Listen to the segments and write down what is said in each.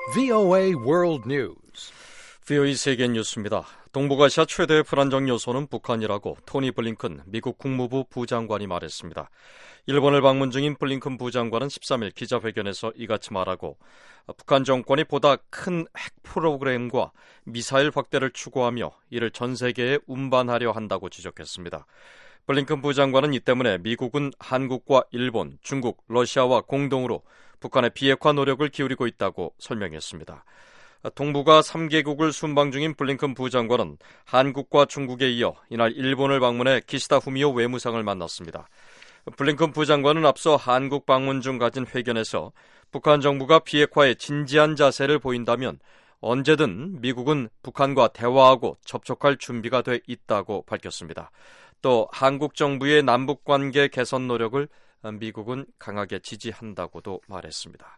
VOA World News. VOA 세계 뉴스입니다. 동북아시아 최대의 불안정 요소는 북한이라고 토니 블링컨 미국 국무부 부장관이 말했습니다. 일본을 방문 중인 블링컨 부장관은 13일 기자회견에서 이같이 말하고 북한 정권이 보다 큰 핵 프로그램과 미사일 확대를 추구하며 이를 전 세계에 운반하려 한다고 지적했습니다. 블링컨 부장관은 이 때문에 미국은 한국과 일본, 중국, 러시아와 공동으로 북한의 비핵화 노력을 기울이고 있다고 설명했습니다. 동북아 3개국을 순방 중인 블링컨 부장관은 한국과 중국에 이어 이날 일본을 방문해 기시다 후미오 외무상을 만났습니다. 블링컨 부장관은 앞서 한국 방문 중 가진 회견에서 북한 정부가 비핵화에 진지한 자세를 보인다면 언제든 미국은 북한과 대화하고 접촉할 준비가 돼 있다고 밝혔습니다. 또 한국 정부의 남북관계 개선 노력을 미국은 강하게 지지한다고도 말했습니다.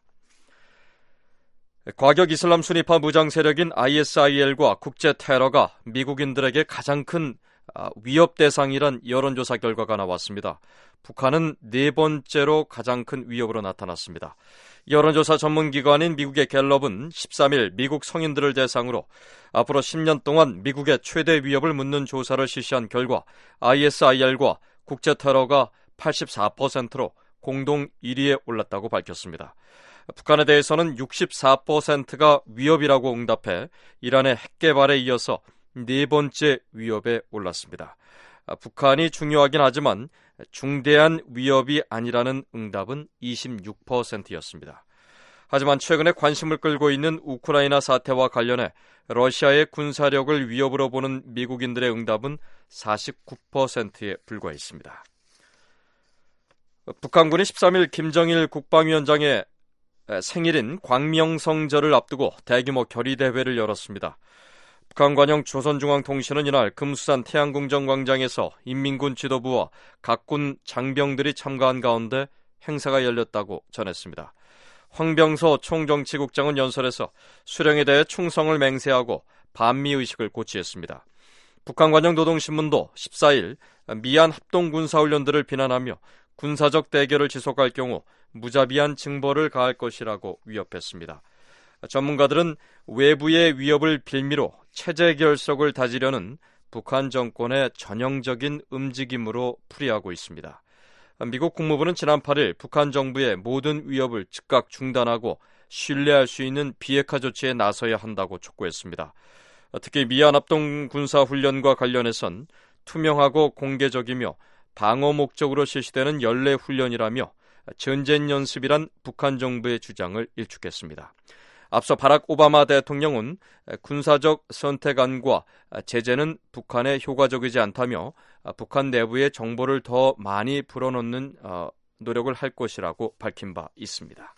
과격 이슬람 순위파 무장 세력인 ISIL과 국제 테러가 미국인들에게 가장 큰 위협 대상이란 여론조사 결과가 나왔습니다. 북한은 네 번째로 가장 큰 위협으로 나타났습니다. 여론조사 전문기관인 미국의 갤럽은 13일 미국 성인들을 대상으로 앞으로 10년 동안 미국의 최대 위협을 묻는 조사를 실시한 결과 ISIL과 국제 테러가 84%로 공동 1위에 올랐다고 밝혔습니다. 북한에 대해서는 64%가 위협이라고 응답해 이란의 핵 개발에 이어서 네 번째 위협에 올랐습니다. 북한이 중요하긴 하지만 중대한 위협이 아니라는 응답은 26%였습니다. 하지만 최근에 관심을 끌고 있는 우크라이나 사태와 관련해 러시아의 군사력을 위협으로 보는 미국인들의 응답은 49%에 불과했습니다. 북한군이 13일 김정일 국방위원장의 생일인 광명성절을 앞두고 대규모 결의대회를 열었습니다. 북한 관영 조선중앙통신은 이날 금수산 태양궁정광장에서 인민군 지도부와 각군 장병들이 참가한 가운데 행사가 열렸다고 전했습니다. 황병서 총정치국장은 연설에서 수령에 대해 충성을 맹세하고 반미의식을 고취했습니다. 북한 관영 노동신문도 14일 미얀 합동군사훈련들을 비난하며 군사적 대결을 지속할 경우 무자비한 징벌을 가할 것이라고 위협했습니다. 전문가들은 외부의 위협을 빌미로 체제 결속을 다지려는 북한 정권의 전형적인 움직임으로 풀이하고 있습니다. 미국 국무부는 지난 8일 북한 정부의 모든 위협을 즉각 중단하고 신뢰할 수 있는 비핵화 조치에 나서야 한다고 촉구했습니다. 특히 미얀 합동군사훈련과 관련해선 투명하고 공개적이며 방어 목적으로 실시되는 연례 훈련이라며 전쟁 연습이란 북한 정부의 주장을 일축했습니다. 앞서 바락 오바마 대통령은 군사적 선택안과 제재는 북한에 효과적이지 않다며 북한 내부의 정보를 더 많이 불어넣는 노력을 할 것이라고 밝힌 바 있습니다.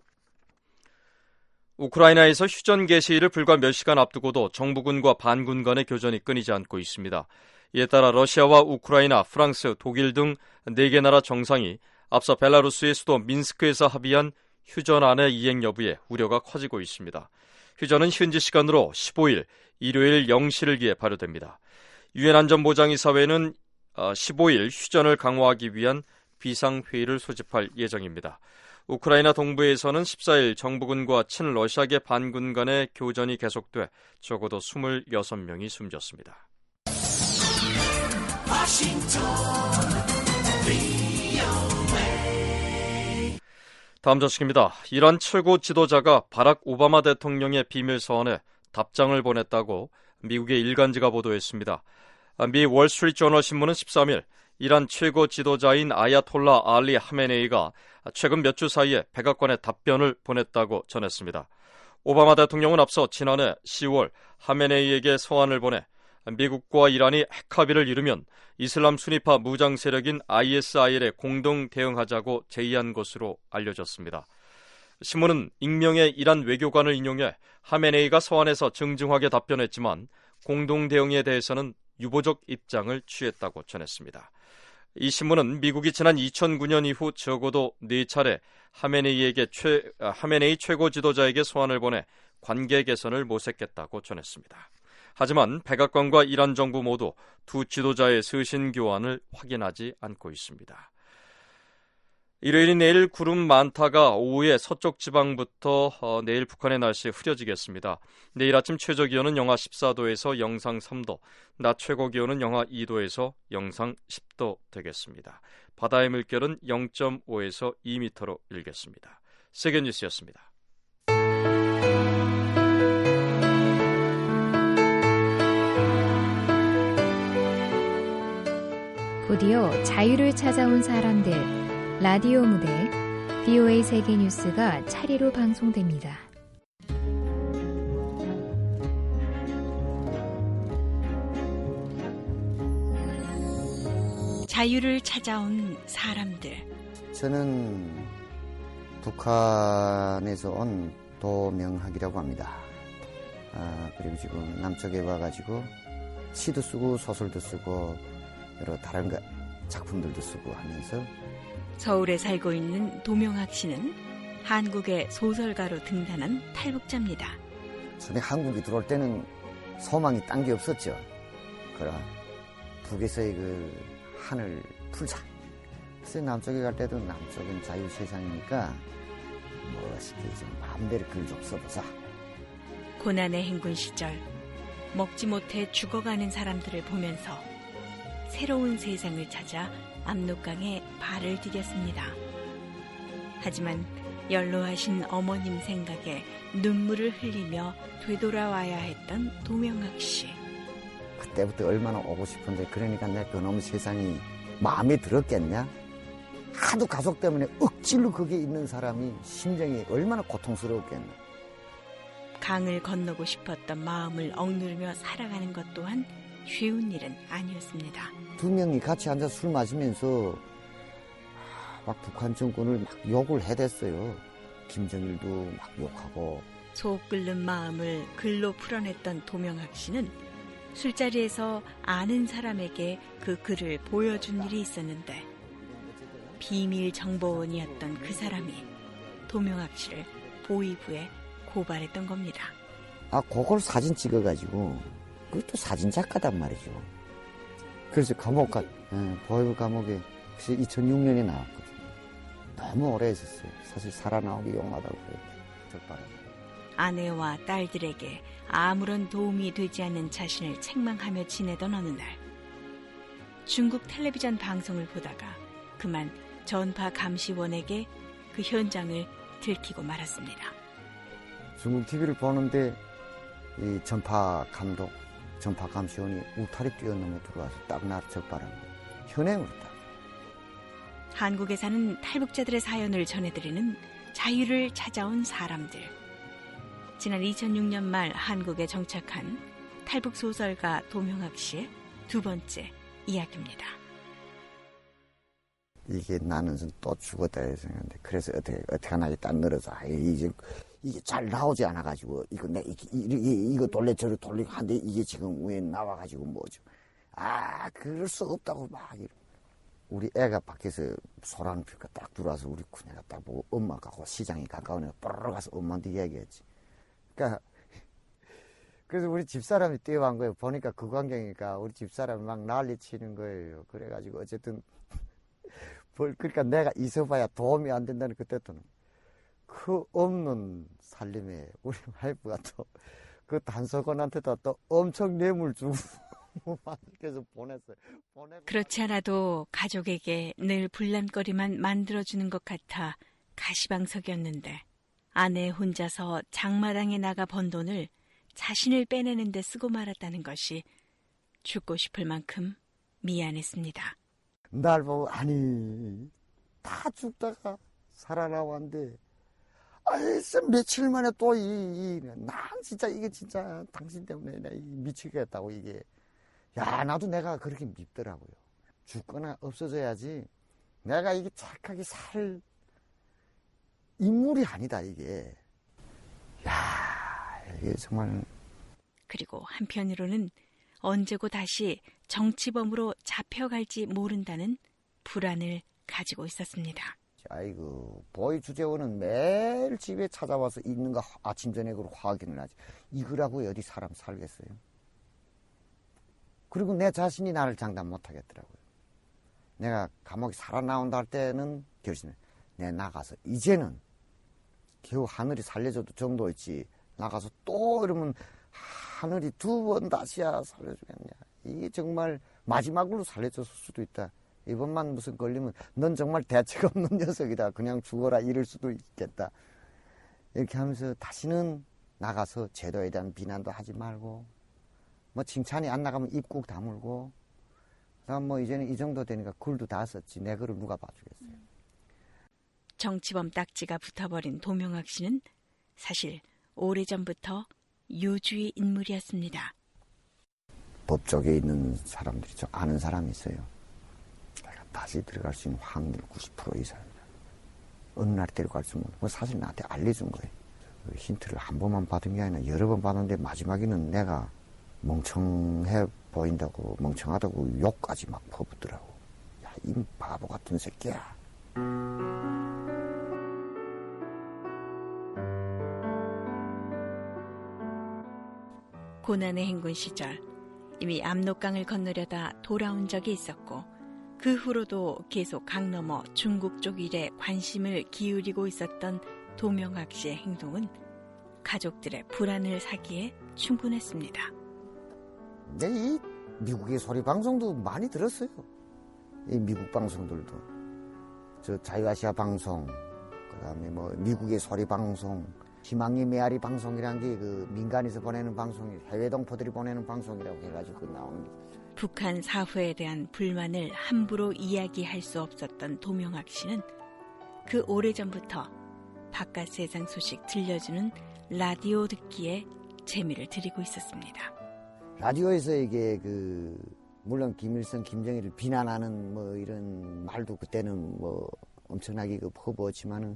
우크라이나에서 휴전 개시일을 불과 몇 시간 앞두고도 정부군과 반군 간의 교전이 끊이지 않고 있습니다. 이에 따라 러시아와 우크라이나, 프랑스, 독일 등 4개 나라 정상이 앞서 벨라루스의 수도 민스크에서 합의한 휴전안의 이행 여부에 우려가 커지고 있습니다. 휴전은 현지 시간으로 15일 일요일 0시를 기해 발효됩니다. 유엔 안전보장이사회는 15일 휴전을 강화하기 위한 비상회의를 소집할 예정입니다. 우크라이나 동부에서는 14일 정부군과 친러시아계 반군 간의 교전이 계속돼 적어도 26명이 숨졌습니다. 다음 소식입니다. 이란 최고 지도자가 바락 오바마 대통령의 비밀서원에 답장을 보냈다고 미국의 일간지가 보도했습니다. 미 월스트리트저널 신문은 13일 이란 최고 지도자인 아야톨라 알리 하메네이가 최근 몇 주 사이에 백악관에 답변을 보냈다고 전했습니다. 오바마 대통령은 앞서 지난해 10월 하메네이에게 서한을 보내 미국과 이란이 핵합의를 이루면 이슬람 순위파 무장 세력인 ISIL에 공동 대응하자고 제의한 것으로 알려졌습니다. 신문은 익명의 이란 외교관을 인용해 하메네이가 서한에서 정중하게 답변했지만 공동 대응에 대해서는 유보적 입장을 취했다고 전했습니다. 이 신문은 미국이 지난 2009년 이후 적어도 4차례 하메네이 최고 지도자에게 서한을 보내 관계 개선을 모색했다고 전했습니다. 하지만 백악관과 이란 정부 모두 두 지도자의 서신 교환을 확인하지 않고 있습니다. 일요일인 내일 구름 많다가 오후에 서쪽 지방부터 내일 북한의 날씨 흐려지겠습니다. 내일 아침 최저기온은 영하 14도에서 영상 3도, 낮 최고기온은 영하 2도에서 영상 10도 되겠습니다. 바다의 물결은 0.5에서 2m로 일겠습니다. 세계뉴스였습니다. 곧이어 자유를 찾아온 사람들 라디오 무대 VOA 세계뉴스가 차례로 방송됩니다. 자유를 찾아온 사람들. 저는 북한에서 온 도명학이라고 합니다. 그리고 지금 남쪽에 와가지고 시도 쓰고 소설도 쓰고 여러 다른 작품들도 쓰고 하면서 서울에 살고 있는 도명학 씨는 한국의 소설가로 등단한 탈북자입니다. 처음에 한국에 들어올 때는 소망이 딴 게 없었죠. 그럼 북에서의 그 하늘 풀자. 그래서 남쪽에 갈 때도 남쪽은 자유 세상이니까 멋있게 좀 마음대로 글 좀 써보자. 고난의 행군 시절 먹지 못해 죽어가는 사람들을 보면서 새로운 세상을 찾아 압록강에 발을 디뎠습니다. 하지만 연로하신 어머님 생각에 눈물을 흘리며 되돌아와야 했던 도명학 씨. 그때부터 얼마나 오고 싶은데 그러니까 내 그놈의 세상이 마음에 들었겠냐? 하도 가족 때문에 억지로 거기에 있는 사람이 심정이 얼마나 고통스러웠겠나. 강을 건너고 싶었던 마음을 억누르며 살아가는 것 또한 쉬운 일은 아니었습니다. 두 명이 같이 앉아서 술 마시면서 막 북한 정권을 막 욕을 해댔어요. 김정일도 막 욕하고. 속 끓는 마음을 글로 풀어냈던 도명학 씨는 술자리에서 아는 사람에게 그 글을 보여준 일이 있었는데 비밀 정보원이었던 그 사람이 도명학 씨를 보위부에 고발했던 겁니다. 그걸 사진 찍어가지고 그것도 사진작가단 말이죠. 그래서 보위부 감옥에 2006년에 나왔거든요. 너무 오래 있었어요. 사실 살아나오기 용하다고 그래요. 적발하고. 아내와 딸들에게 아무런 도움이 되지 않는 자신을 책망하며 지내던 어느 날 중국 텔레비전 방송을 보다가 그만 전파 감시원에게 그 현장을 들키고 말았습니다. 중국 TV를 보는데 이 전파 감시원이 울타리 뛰어넘어 들어와서 딱 나를 적발한 거예요. 현행으로 딱. 한국에 사는 탈북자들의 사연을 전해드리는 자유를 찾아온 사람들. 지난 2006년 말 한국에 정착한 탈북 소설가 도명학 씨의 두 번째 이야기입니다. 이게 나는 또 죽었다 생각했는데 그래서 어떻게 하나 딱 늘어서 이게 잘 나오지 않아가지고 이거 돌려 저리 돌리고 한데 이게 지금 위에 나와가지고 뭐죠? 그럴 수 없다고 막 우리 애가 밖에서 소란 피우니까 딱 들어와서 우리 큰애가 딱 보고 엄마가 시장에 가까운 애가 뽀르르 가서 엄마한테 이야기했지. 그러니까 그래서 우리 집사람이 뛰어간 거예요. 보니까 그 광경이니까 우리 집사람이 막 난리 치는 거예요. 그래가지고 어쨌든 그러니까 내가 있어봐야 도움이 안 된다는 그때부터는 그 없는 살림에 우리 와이프가 또 그 단속원한테도 또 엄청 뇌물 주고 그래서 보냈어요. 그렇지 않아도 가족에게 늘 불난거리만 만들어주는 것 같아 가시방석이었는데 아내 혼자서 장마당에 나가 번 돈을 자신을 빼내는 데 쓰고 말았다는 것이 죽고 싶을 만큼 미안했습니다. 날 보고 다 죽다가 살아나왔는데 며칠 만에 또 난 진짜 이게 진짜 당신 때문에 내가 미치겠다고 이게 나도 내가 그렇게 밉더라고요. 죽거나 없어져야지 내가 이게 착하게 살 인물이 아니다 이게. 이게 정말. 그리고 한편으로는 언제고 다시 정치범으로 잡혀갈지 모른다는 불안을 가지고 있었습니다. 보위 주재원은 매일 집에 찾아와서 읽는 거 아침 저녁으로 확인을 하지. 이거라고 어디 사람 살겠어요? 그리고 내 자신이 나를 장담 못 하겠더라고요. 내가 감옥에 살아나온다 할 때는 결심해. 내 나가서 이제는 겨우 하늘이 살려줘도 정도였지 나가서 또 이러면 하늘이 2번 다시야 살려주겠냐. 이게 정말 마지막으로 살려줬을 수도 있다. 이번만 무슨 걸리면 넌 정말 대책 없는 녀석이다. 그냥 죽어라 이럴 수도 있겠다. 이렇게 하면서 다시는 나가서 제도에 대한 비난도 하지 말고 뭐 칭찬이 안 나가면 입 꾹 다물고 그다음 뭐 이제는 이 정도 되니까 글도 다 썼지. 내 글을 누가 봐주겠어요. 정치범 딱지가 붙어버린 도명학 씨는 사실 오래전부터 요주의 인물이었습니다. 법조계에 있는 사람들이 좀 아는 사람이 있어요. 내가 다시 들어갈 수 있는 확률 90% 이상이다. 어느 날 데려갈 수 있는 사실 나한테 알려준 거예요. 그 힌트를 한 번만 받은 게 아니라 여러 번 받았는데 마지막에는 내가 멍청해 보인다고 멍청하다고 욕까지 막 퍼붓더라고. 야, 이 바보 같은 새끼야. 고난의 행군 시절 이미 압록강을 건너려다 돌아온 적이 있었고 그 후로도 계속 강 너머 중국 쪽 일에 관심을 기울이고 있었던 도명학 씨의 행동은 가족들의 불안을 사기에 충분했습니다. 네, 이 미국의 소리 방송도 많이 들었어요. 이 미국 방송들도. 저 자유아시아 방송, 그다음에 뭐 미국의 소리 방송, 희망의 메아리 방송이란 게 그 민간에서 보내는 방송이 해외 동포들이 보내는 방송이라고 해가지고 나오는 게. 북한 사후에 대한 불만을 함부로 이야기할 수 없었던 도명학 씨는 그 오래전부터 바깥 세상 소식 들려주는 라디오 듣기에 재미를 들이고 있었습니다. 라디오에서 이게 물론 김일성, 김정일을 비난하는 뭐 이런 말도 그때는 뭐 엄청나게 퍼부었지만은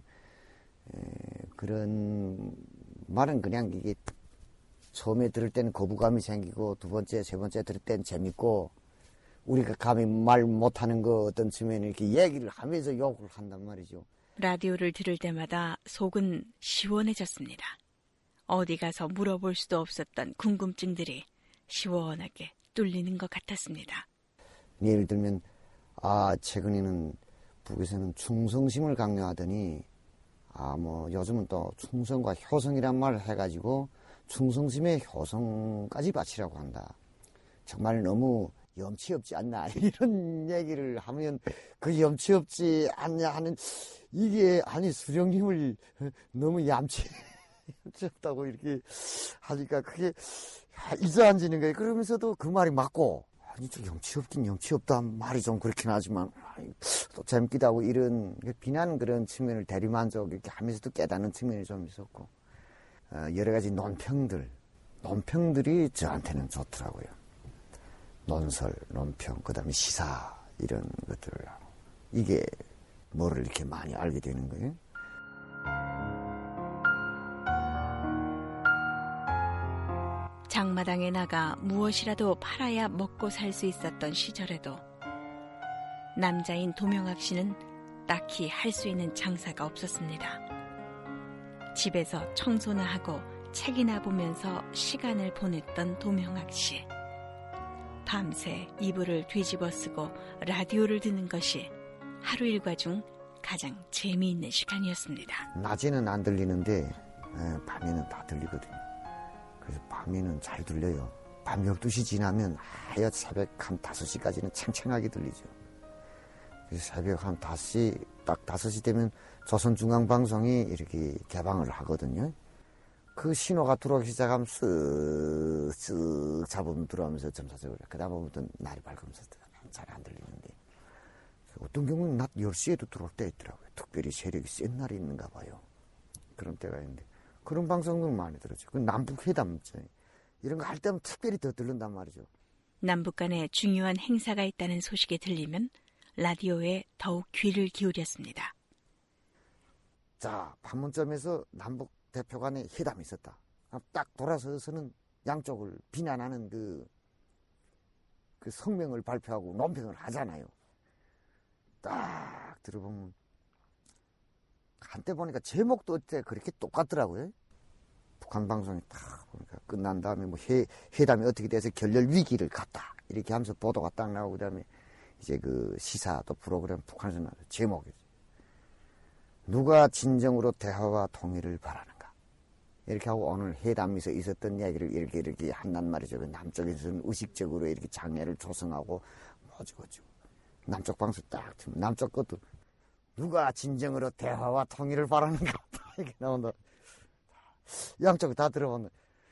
그런 말은 그냥 이게 처음에 들을 때는 거부감이 생기고 두 번째, 세 번째 들을 때는 재밌고 우리가 감히 말 못하는 거 어떤 측면에 이렇게 얘기를 하면서 욕을 한단 말이죠. 라디오를 들을 때마다 속은 시원해졌습니다. 어디 가서 물어볼 수도 없었던 궁금증들이 시원하게 뚫리는 것 같았습니다. 예를 들면 최근에는 북에서는 충성심을 강요하더니 뭐 요즘은 또 충성과 효성이란 말을 해가지고 충성심의 효성까지 바치라고 한다. 정말 너무 염치 없지 않나 이런 얘기를 하면 그 염치 없지 않냐 하는 이게 수령님을 너무 염치 없다고 이렇게 하니까 그게 이상해지는 거예요. 그러면서도 그 말이 맞고 좀 염치 없긴 염치 없다 말이 좀 그렇긴 하지만 또 재밌기도 하고 이런 비난 그런 측면을 대리만족 이렇게 하면서도 깨닫는 측면이 좀 있었고 여러 가지 논평들이 저한테는 좋더라고요. 논설, 논평, 그다음에 시사 이런 것들을 이게 뭐를 이렇게 많이 알게 되는 거예요. 장마당에 나가 무엇이라도 팔아야 먹고 살 수 있었던 시절에도 남자인 도명학 씨는 딱히 할 수 있는 장사가 없었습니다. 집에서 청소나 하고 책이나 보면서 시간을 보냈던 도명학 씨. 밤새 이불을 뒤집어 쓰고 라디오를 듣는 것이 하루 일과 중 가장 재미있는 시간이었습니다. 낮에는 안 들리는데 밤에는 다 들리거든요. 그래서 밤에는 잘 들려요. 밤 12시 지나면 하여튼 새벽 한 5시까지는 창창하게 들리죠. 그래서 새벽 한 5시, 딱 5시 되면 조선중앙방송이 이렇게 개방을 하거든요. 그 신호가 들어오기 시작하면 쓱쓱 잡으면 들어오면서 점차적으로. 그 다음부터 날이 밝으면서 잘 안 들리는데. 어떤 경우는 낮 10시에도 들어올 때 있더라고요. 특별히 세력이 센 날이 있는가 봐요. 그런 때가 있는데. 그런 방송들 많이 들었죠. 그 남북회담 이런 거 할 때면 특별히 더 들른단 말이죠. 남북 간에 중요한 행사가 있다는 소식이 들리면 라디오에 더욱 귀를 기울였습니다. 자, 판문점에서 남북 대표 간의 회담이 있었다. 딱 돌아서서는 양쪽을 비난하는 그 성명을 발표하고 논평을 하잖아요. 딱 들어보면 한때 보니까 제목도 어째 그렇게 똑같더라고요. 북한 방송이 딱 보니까 끝난 다음에 뭐 회담이 어떻게 돼서 결렬 위기를 갔다 이렇게 하면서 보도가 딱 나오고 그다음에 이제 그 시사 또 프로그램 북한에서 나온 제목이죠. 누가 진정으로 대화와 통일을 바라는가. 이렇게 하고 오늘 회담에서 있었던 이야기를 이렇게 한단 말이죠. 남쪽에서는 의식적으로 이렇게 장애를 조성하고 뭐지고지고. 남쪽 방송 딱 치면 남쪽 것도 누가 진정으로 대화와 통일을 바라는가. 이렇게 나온다. 양쪽 다 들어보면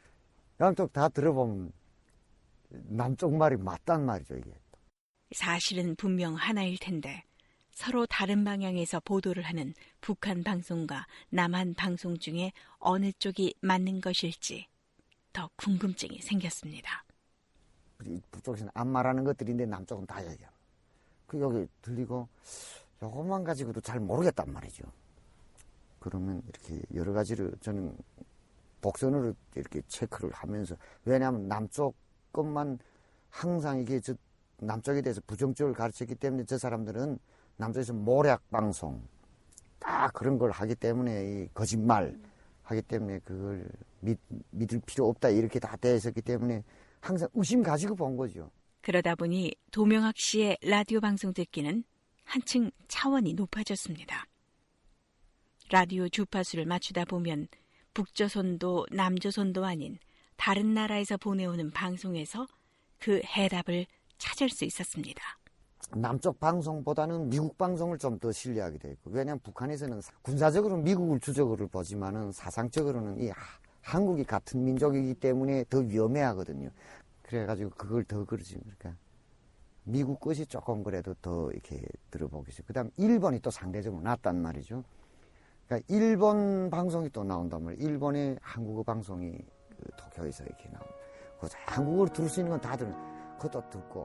남쪽 말이 맞단 말이죠, 이게. 사실은 분명 하나일 텐데 서로 다른 방향에서 보도를 하는 북한 방송과 남한 방송 중에 어느 쪽이 맞는 것일지 더 궁금증이 생겼습니다. 북쪽에서는 안 말하는 것들인데 남쪽은 다 얘기합니다. 여기 들리고 요것만 가지고도 잘 모르겠단 말이죠. 그러면 이렇게 여러 가지를 저는 복선으로 이렇게 체크를 하면서, 왜냐하면 남쪽 것만 항상 이게 남쪽에 대해서 부정적으로 가르쳤기 때문에 저 사람들은 남쪽에서 모략 방송 딱 그런 걸 하기 때문에 이 거짓말 하기 때문에 그걸 믿을 필요 없다 이렇게 다 되어 있었기 때문에 항상 의심 가지고 본 거죠. 그러다 보니 도명학 씨의 라디오 방송 듣기는 한층 차원이 높아졌습니다. 라디오 주파수를 맞추다 보면 북조선도 남조선도 아닌 다른 나라에서 보내오는 방송에서 그 해답을 찾을 수 있었습니다. 남쪽 방송보다는 미국 방송을 좀 더 신뢰하게 되고, 왜냐하면 북한에서는 군사적으로는 미국을 주적으로 보지만은 사상적으로는 이 한국이 같은 민족이기 때문에 더 위험해하거든요. 그래가지고 그걸 더 그러지. 그러니까 미국 것이 조금 그래도 더 이렇게 들어보겠어요. 그다음 일본이 또 상대적으로 낫단 말이죠. 그러니까 일본 방송이 또 나온단 말이에요. 일본의 한국어 방송이 도쿄에서 이렇게 나옵니다. 한국어로 들을 수 있는 건 다 들어요. 그것도 듣고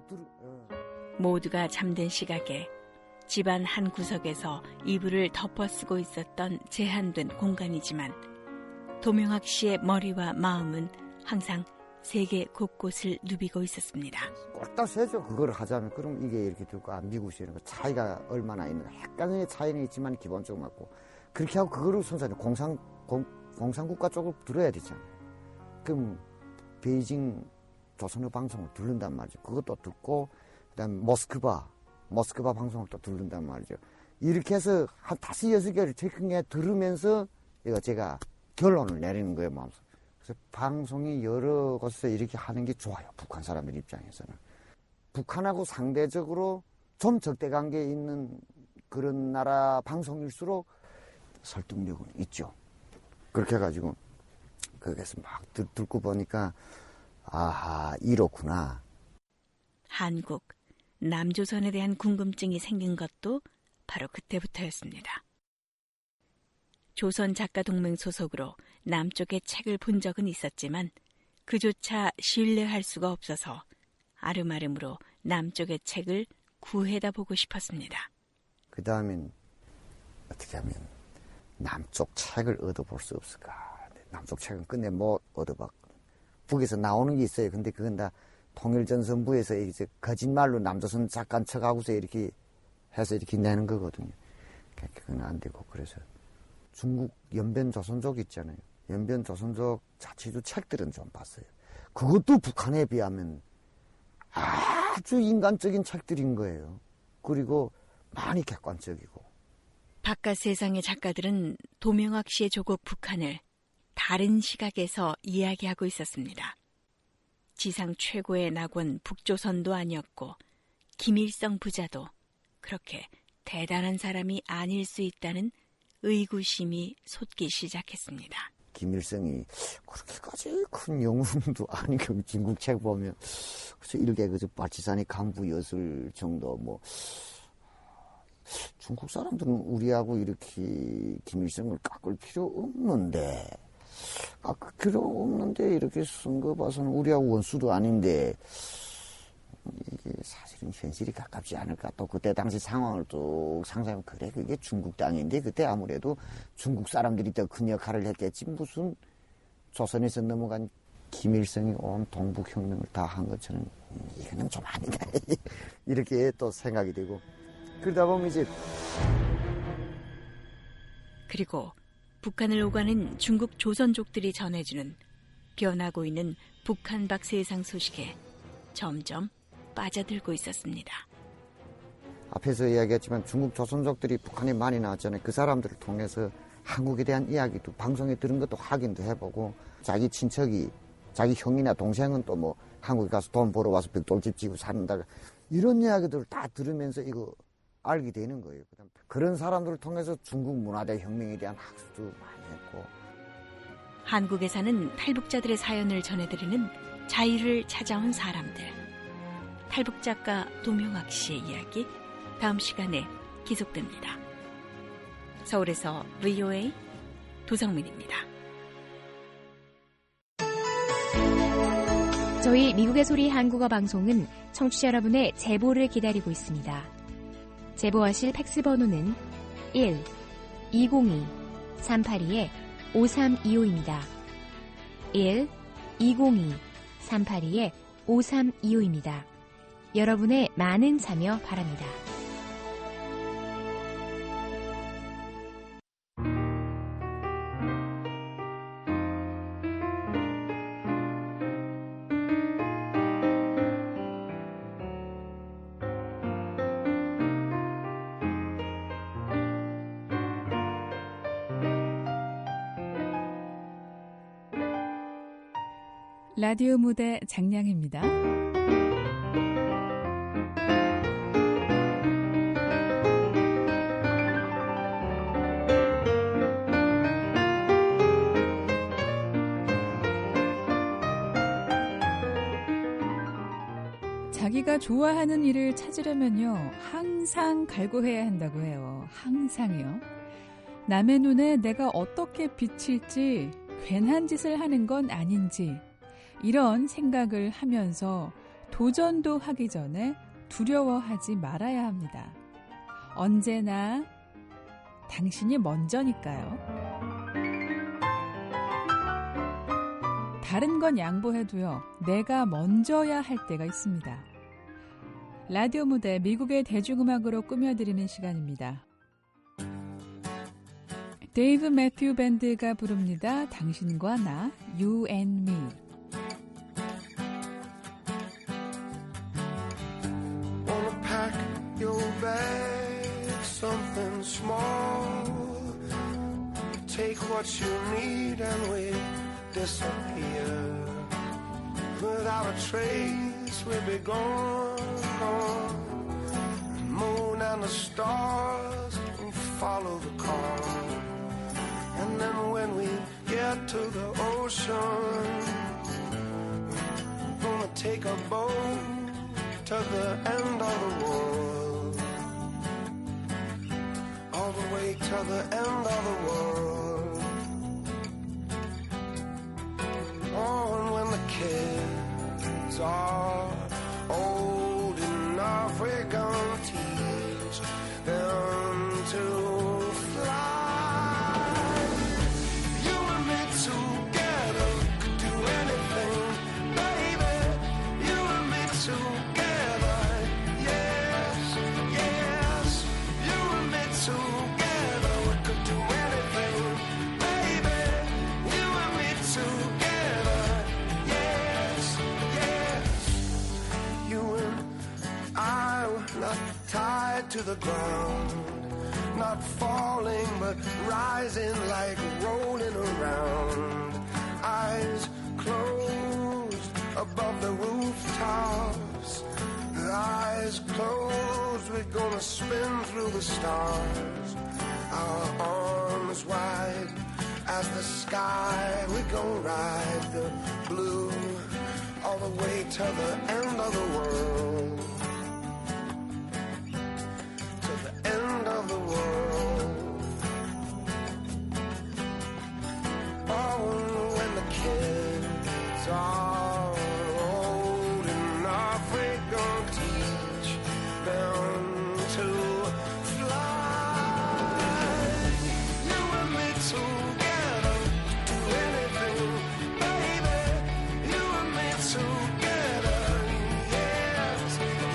모두가 잠든 시각에 집안 한 구석에서 이불을 덮어쓰고 있었던 제한된 공간이지만 도명학 씨의 머리와 마음은 항상 세계 곳곳을 누비고 있었습니다. 꼴딱 세죠. 그걸 하자면. 그럼 이게 이렇게 듣고 미국식 이런 거 차이가 얼마나 있는가. 핵강의 차이는 있지만 기본적으로 맞고. 그렇게 하고 그거를 순서는 공산국가 쪽을 들어야 되잖아요. 그럼 베이징 조선어 방송을 듣는단 말이죠. 그것도 듣고 그다음에 모스크바 방송을 또 듣는단 말이죠. 이렇게 해서 한 5-6개를 체크해 들으면서 제가 결론을 내리는 거예요, 마음속에. 그래서 방송이 여러 곳에서 이렇게 하는 게 좋아요, 북한 사람들 입장에서는. 북한하고 상대적으로 좀 적대관계에 있는 그런 나라 방송일수록 설득력은 있죠. 그렇게 해가지고 거기서 막 듣고 보니까 아하, 이렇구나. 한국, 남조선에 대한 궁금증이 생긴 것도 바로 그때부터였습니다. 조선 작가동맹 소속으로 남쪽의 책을 본 적은 있었지만 그조차 신뢰할 수가 없어서 아름아름으로 남쪽의 책을 구해다 보고 싶었습니다. 그 다음엔 어떻게 하면 남쪽 책을 얻어볼 수 없을까. 남쪽 책은 끝내 못 얻어봤거든. 북에서 나오는 게 있어요. 근데 그건 다 통일전선부에서 이제 거짓말로 남조선 작가인 척하고서 이렇게 해서 이렇게 내는 거거든요. 그건 안 되고. 그래서 중국 연변조선족 있잖아요. 연변조선족 자치주 책들은 좀 봤어요. 그것도 북한에 비하면 아주 인간적인 책들인 거예요. 그리고 많이 객관적이고. 바깥 세상의 작가들은 도명학 씨의 조국 북한을 다른 시각에서 이야기하고 있었습니다. 지상 최고의 낙원 북조선도 아니었고 김일성 부자도 그렇게 대단한 사람이 아닐 수 있다는 의구심이 솟기 시작했습니다. 김일성이 그렇게까지 큰 영웅도 아니고 중국 책 보면 그래서 일개 그저 바치산의 간부였을 정도 뭐 중국 사람들은 우리하고 이렇게 김일성을 깎을 필요 없는데 이렇게 쓴 거 봐서는 우리하고 원수도 아닌데 이게 사실은 현실이 가깝지 않을까. 또 그때 당시 상황을 또 상상하면 그래 그게 중국 땅인데 그때 아무래도 중국 사람들이 더 큰 역할을 했겠지. 무슨 조선에서 넘어간 김일성이 온 동북혁명을 다 한 것처럼 이거는 좀 아니다. 이렇게 또 생각이 되고 그러다 보면 이제 그리고 북한을 오가는 중국 조선족들이 전해주는 변하고 있는 북한 밖 세상 소식에 점점 빠져들고 있었습니다. 앞에서 이야기했지만 중국 조선족들이 북한에 많이 나왔잖아요. 그 사람들을 통해서 한국에 대한 이야기도 방송에 들은 것도 확인도 해보고 자기 친척이 자기 형이나 동생은 또 뭐 한국에 가서 돈 벌어 와서 벽돌집 지고 산다 이런 이야기들을 다 들으면서 이거 알게 되는 거예요. 그다음 그런 사람들을 통해서 중국 문화대 혁명에 대한 학습도 많이 했고 한국에 사는 탈북자들의 사연을 전해드리는 자유를 찾아온 사람들. 탈북 작가 도명학 씨의 이야기 다음 시간에 계속됩니다. 서울에서 VOA 도성민입니다. 저희 미국의 소리 한국어 방송은 청취자 여러분의 제보를 기다리고 있습니다. 제보하실 팩스 번호는 1-202-382-5325입니다. 1-202-382-5325입니다. 여러분의 많은 참여 바랍니다. 라디오 무대 장량입니다. 자기가 좋아하는 일을 찾으려면요, 항상 갈구해야 한다고 해요. 항상이요. 남의 눈에 내가 어떻게 비칠지, 괜한 짓을 하는 건 아닌지, 이런 생각을 하면서 도전도 하기 전에 두려워하지 말아야 합니다. 언제나 당신이 먼저니까요. 다른 건 양보해도요, 내가 먼저야 할 때가 있습니다. 라디오 무대 미국의 대중음악으로 꾸며드리는 시간입니다. 데이브 매튜 밴드가 부릅니다. 당신과 나, You and Me. Wanna pack your bag, something small. Take what you need and we disappear. Without a trace we'll be gone. The moon and the stars will follow the car. And then when we get to the ocean, we're gonna take a boat to the end of the world, all the way to the end of the world. Oh, and when the kids are old enough, we're gonna teach them to fly. You and me together could do anything, baby. You and me together, yes, yes. You and me together, we could do anything, baby. You and me together, yes, yes. You and I were not tied to the ground, not falling but rising like rolling around. Eyes closed above the rooftops, eyes closed, we're gonna spin through the stars. Our arms wide as the sky, we're gonna ride the blue all the way to the end of the world, to the end of the world. Oh, when the kids are old enough, we're gonna teach them to fly. You and me together, do anything, baby. You and me together, yes,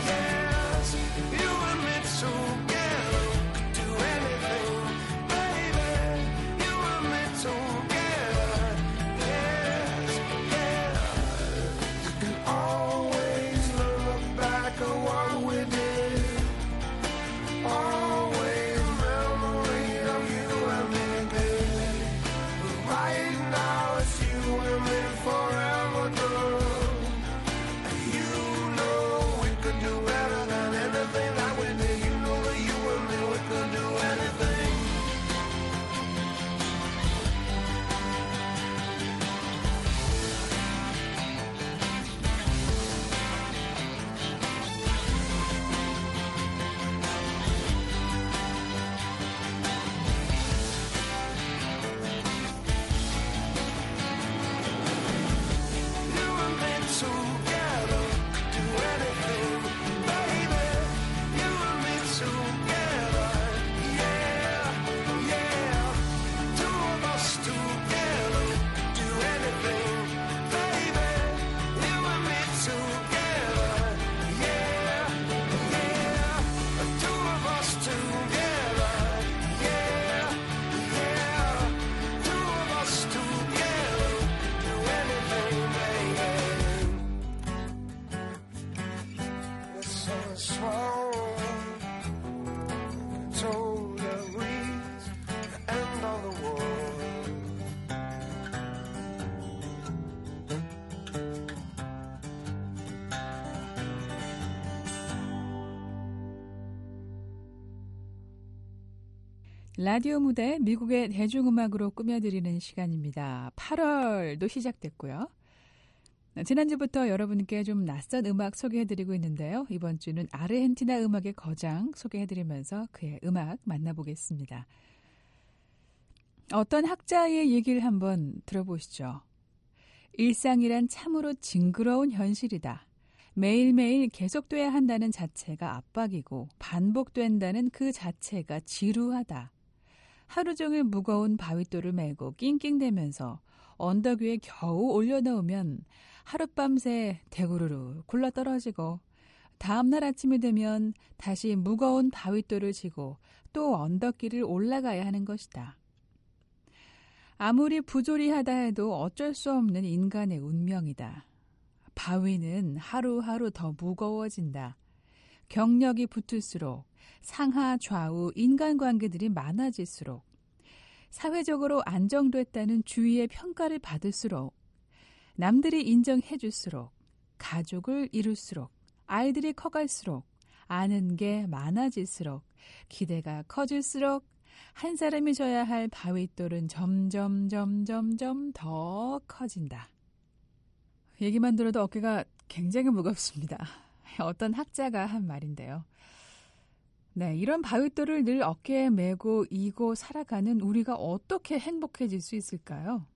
라디오 무대 미국의 대중음악으로 꾸며드리는 시간입니다. 8월도 시작됐고요. 지난주부터 여러분께 좀 낯선 음악 소개해드리고 있는데요. 이번 주는 아르헨티나 음악의 거장 소개해드리면서 그의 음악 만나보겠습니다. 어떤 학자의 얘기를 한번 들어보시죠. 일상이란 참으로 징그러운 현실이다. 매일매일 계속돼야 한다는 자체가 압박이고 반복된다는 그 자체가 지루하다. 하루 종일 무거운 바위돌을 메고 낑낑대면서 언덕 위에 겨우 올려놓으면 하룻밤새 대구르르 굴러떨어지고 다음날 아침이 되면 다시 무거운 바위돌을 지고 또 언덕길을 올라가야 하는 것이다. 아무리 부조리하다 해도 어쩔 수 없는 인간의 운명이다. 바위는 하루하루 더 무거워진다. 경력이 붙을수록 상하 좌우 인간관계들이 많아질수록 사회적으로 안정됐다는 주위의 평가를 받을수록 남들이 인정해 줄수록 가족을 이룰수록 아이들이 커갈수록 아는 게 많아질수록 기대가 커질수록 한 사람이 져야 할 바위돌은 점점 더 커진다. 얘기만 들어도 어깨가 굉장히 무겁습니다. 어떤 학자가 한 말인데요. 네, 이런 바위돌을 늘 어깨에 메고 이고 살아가는 우리가 어떻게 행복해질 수 있을까요?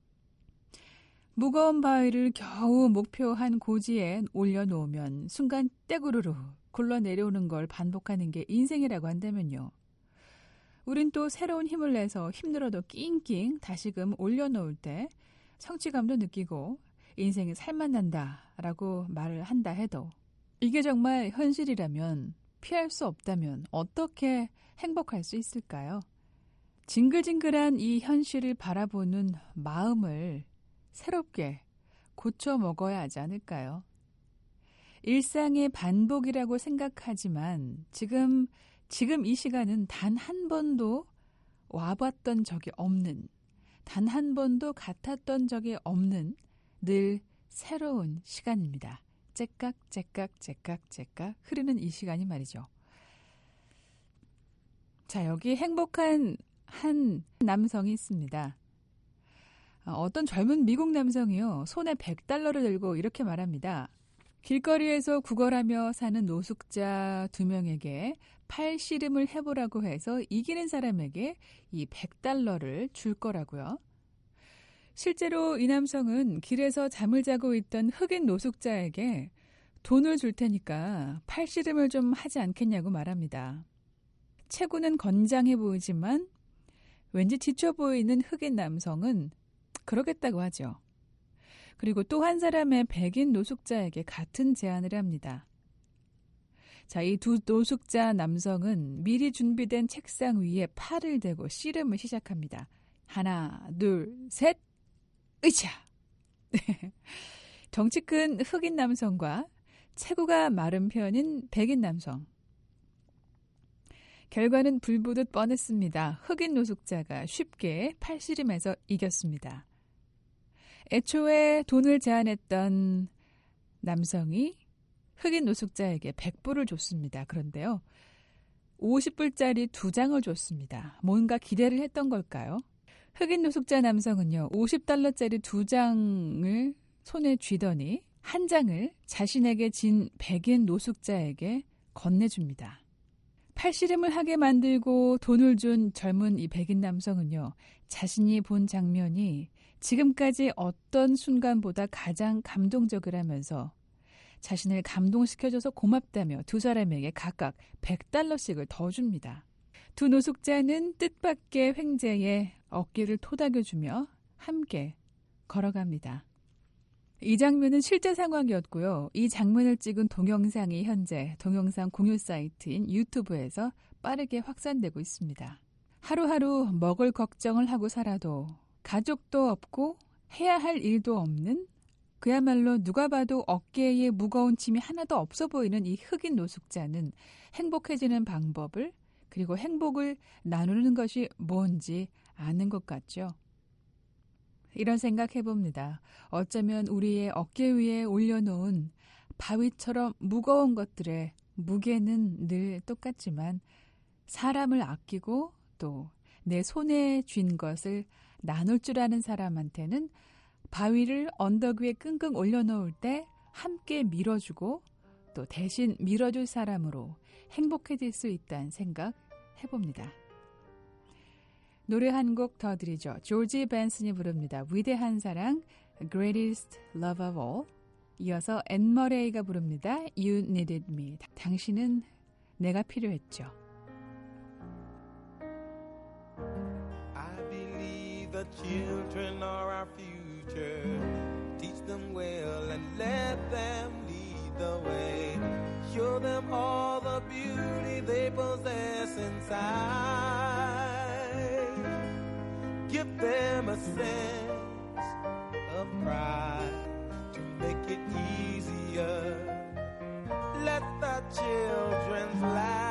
무거운 바위를 겨우 목표한 고지에 올려놓으면 순간 떼구르르 굴러내려오는 걸 반복하는 게 인생이라고 한다면요. 우린 또 새로운 힘을 내서 힘들어도 낑낑 다시금 올려놓을 때 성취감도 느끼고 인생이 살맛난다라고 말을 한다 해도 이게 정말 현실이라면 피할 수 없다면 어떻게 행복할 수 있을까요? 징글징글한 이 현실을 바라보는 마음을 새롭게 고쳐 먹어야 하지 않을까요? 일상의 반복이라고 생각하지만 지금 이 시간은 단 한 번도 와봤던 적이 없는, 단 한 번도 같았던 적이 없는 늘 새로운 시간입니다. 째깍 흐르는 이 시간이 말이죠. 자, 여기 행복한 한 남성이 있습니다. 어떤 젊은 미국 남성이요. 손에 $100를 들고 이렇게 말합니다. 길거리에서 구걸하며 사는 노숙자 2명에게 팔씨름을 해보라고 해서 이기는 사람에게 이 $100를 줄 거라고요. 실제로 이 남성은 길에서 잠을 자고 있던 흑인 노숙자에게 돈을 줄 테니까 팔씨름을 좀 하지 않겠냐고 말합니다. 체구는 건장해 보이지만 왠지 지쳐 보이는 흑인 남성은 그러겠다고 하죠. 그리고 또 한 사람의 백인 노숙자에게 같은 제안을 합니다. 자, 이 두 노숙자 남성은 미리 준비된 책상 위에 팔을 대고 씨름을 시작합니다. 하나, 둘, 셋, 으쌰! 덩치 큰 흑인 남성과 체구가 마른 편인 백인 남성. 결과는 불보듯 뻔했습니다. 흑인 노숙자가 쉽게 팔씨름에서 이겼습니다. 애초에 돈을 제안했던 남성이 흑인 노숙자에게 100불을 줬습니다. 그런데요, 50불짜리 2장을 줬습니다. 뭔가 기대를 했던 걸까요? 흑인 노숙자 남성은요, $50짜리 2장을 손에 쥐더니 한 장을 자신에게 진 백인 노숙자에게 건네줍니다. 팔씨름을 하게 만들고 돈을 준 젊은 이 백인 남성은요, 자신이 본 장면이 지금까지 어떤 순간보다 가장 감동적이라면서 자신을 감동시켜줘서 고맙다며 두 사람에게 각각 $100씩을 더 줍니다. 두 노숙자는 뜻밖의 횡재에 어깨를 토닥여주며 함께 걸어갑니다. 이 장면은 실제 상황이었고요. 이 장면을 찍은 동영상이 현재 동영상 공유 사이트인 유튜브에서 빠르게 확산되고 있습니다. 하루하루 먹을 걱정을 하고 살아도 가족도 없고 해야 할 일도 없는 그야말로 누가 봐도 어깨에 무거운 짐이 하나도 없어 보이는 이 흑인 노숙자는 행복해지는 방법을 그리고 행복을 나누는 것이 뭔지 아는 것 같죠. 이런 생각 해봅니다. 어쩌면 우리의 어깨 위에 올려놓은 바위처럼 무거운 것들의 무게는 늘 똑같지만 사람을 아끼고 또 내 손에 쥔 것을 나눌 줄 아는 사람한테는 바위를 언덕 위에 끙끙 올려놓을 때 함께 밀어주고 또 대신 밀어줄 사람으로 행복해질 수 있다는 생각 해봅니다. 노래 한 곡 더 드리죠. 조지 벤슨이 부릅니다. 위대한 사랑, Greatest Love of All. 이어서 앤 머레이가 부릅니다. You Needed Me. 당신은 내가 필요했죠. I believe the children are our future. Teach them well and let them lead the way. Show them all the beauty they possess inside. Give them a sense of pride to make it easier. Let the children's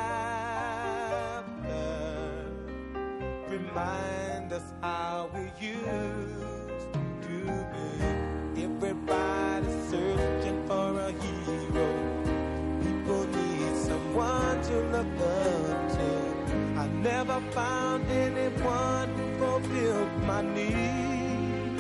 laughter remind us how we used to be. Everybody's searching for a hero. People need someone to look up to. I never found anyone who fulfilled my need.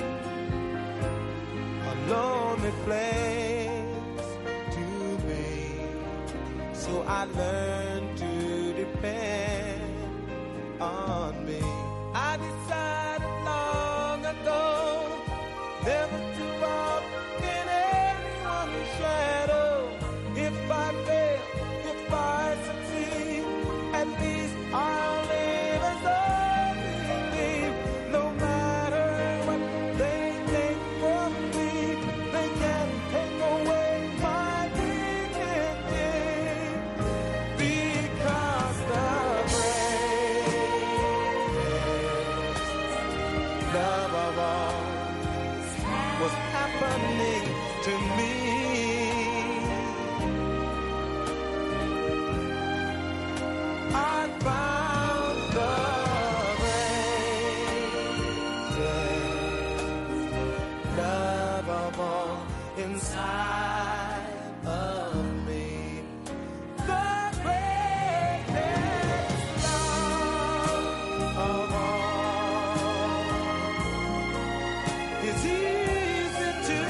A lonely place to be. So I learned to depend on me. I decided long ago never to walk in anyone's shadow. If I fail, if I succeed, at least I'll live as I believe. No matter what they take from me, they can't take away my dignity. Because the greatest love of all was happening to me. I found the greatest love of all inside of me. The greatest love of all is easy to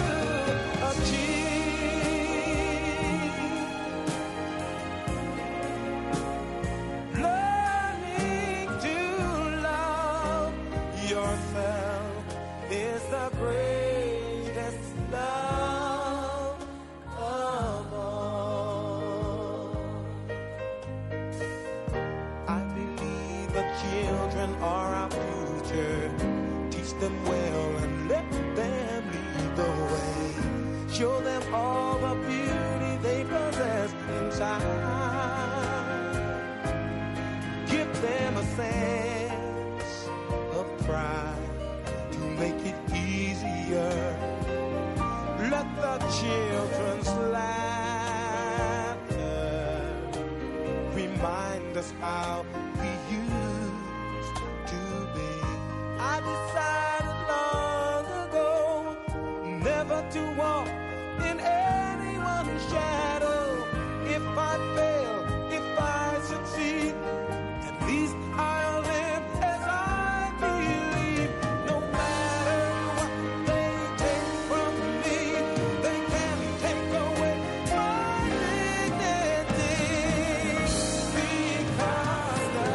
achieve. Learning to love yourself is the greatest love of all. I believe the children are our future. Teach them well and let them lead the way. Show them all the beauty they possess inside. Give them a sense of pride to make it easier. Let the children's laughter remind us how we used to be. I decided long ago never to walk in anyone's shadow. If I fail, if I succeed, at least I'll live as I believe. No matter what they take from me, they can't take away my dignity. Because the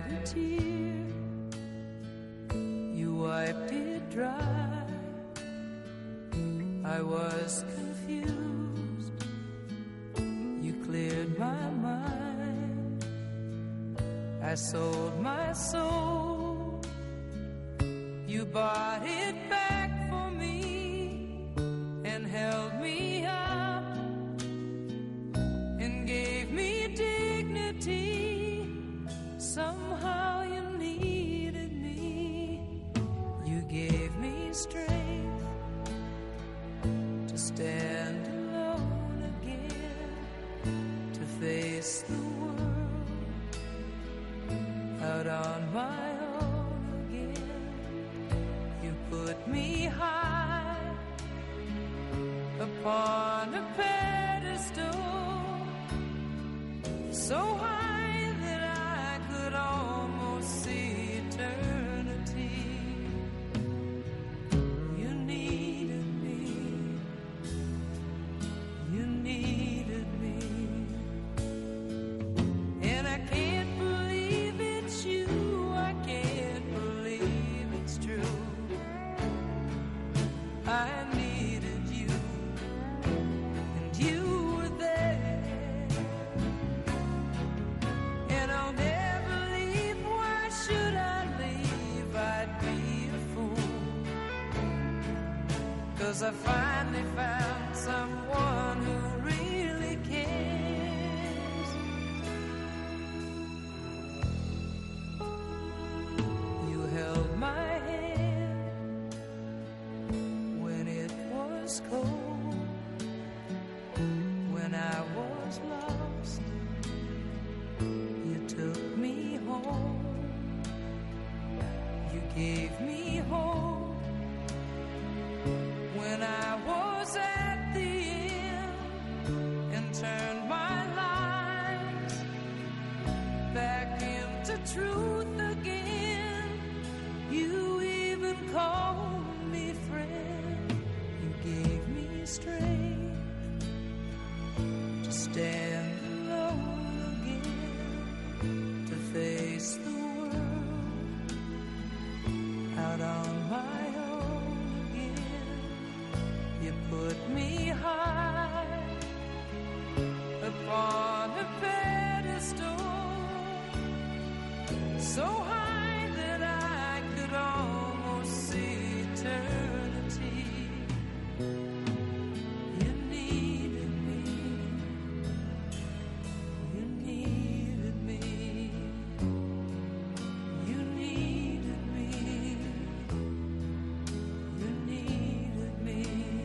cried a tear, you wiped it dry. I was confused, you cleared my mind. I sold my soul, you bought it back for me and held me up and gave me dignity. Somehow you needed me, you gave me strength to stand alone again, to face the world out on my own again. You put me high upon a pedestal, so high that I could almost see eternity. You needed me, you needed me, and I can't believe it's you, I can't believe it's true. I needed you, and you were there, and I'll never leave. Why should I leave? I'd be a fool, 'cause I finally found someone who really cares. You held my hand when it was cold, when I was lost, you took me home, you gave me hope when I was at the end, and turned my life back into truth again. You even called me friend, you gave me strength to stand alone again, to face the world out on my own again. You put me high upon a pedestal, so high that I could almost see eternity. You needed me, you needed me, you needed me, you needed me.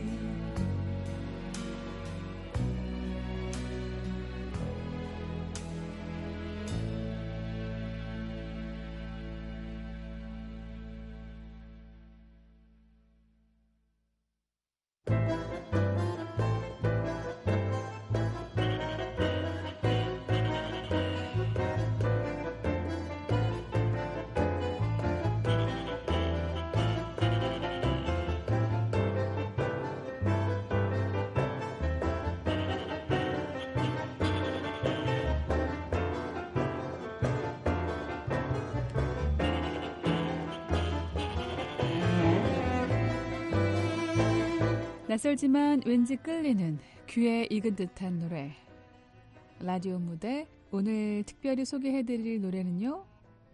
낯설지만 왠지 끌리는 귀에 익은 듯한 노래. 라디오 무대 오늘 특별히 소개해드릴 노래는요.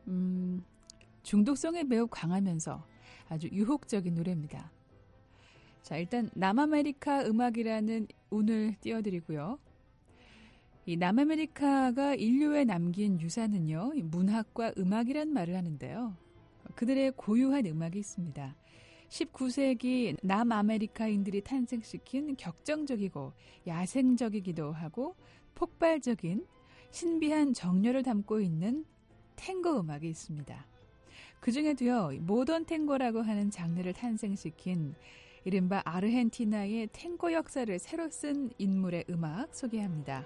중독성이 매우 강하면서 아주 유혹적인 노래입니다. 자, 일단 남아메리카 음악이라는 운을 띄워드리고요. 이 남아메리카가 인류에 남긴 유산은요. 문학과 음악이란 말을 하는데요. 그들의 고유한 음악이 있습니다. 19세기 남아메리카인들이 탄생시킨 격정적이고 야생적이기도 하고 폭발적인 신비한 정열을 담고 있는 탱고 음악이 있습니다. 그 중에도요, 모던 탱고라고 하는 장르를 탄생시킨 이른바 아르헨티나의 탱고 역사를 새로 쓴 인물의 음악 소개합니다.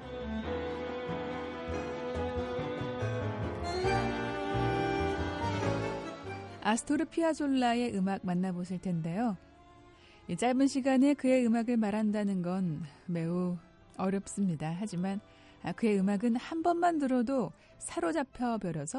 아스토르 피아졸라의 음악 만나보실 텐데요. 이 짧은 시간에 그의 음악을 말한다는 건 매우 어렵습니다. 하지만 그의 음악은 한 번만 들어도 사로잡혀 버려서